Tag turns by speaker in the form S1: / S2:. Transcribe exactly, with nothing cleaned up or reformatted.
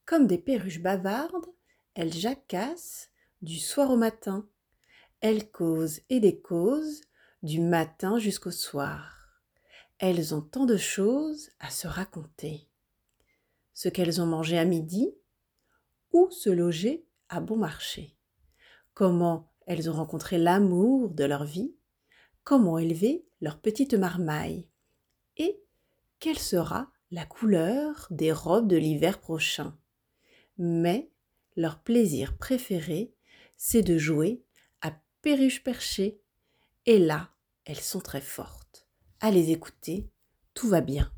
S1: Comme des perruches bavardes, elles jacassent du soir au matin. Elles causent et décausent du matin jusqu'au soir. Elles ont tant de choses à se raconter. Ce qu'elles ont mangé à midi, ou se loger à bon marché. Comment elles ont rencontré l'amour de leur vie, comment élever leur petite marmaille, et quelle sera la couleur des robes de l'hiver prochain. Mais leur plaisir préféré, c'est de jouer à perruche perchée. Et là, elles sont très fortes. À les écouter, tout va bien.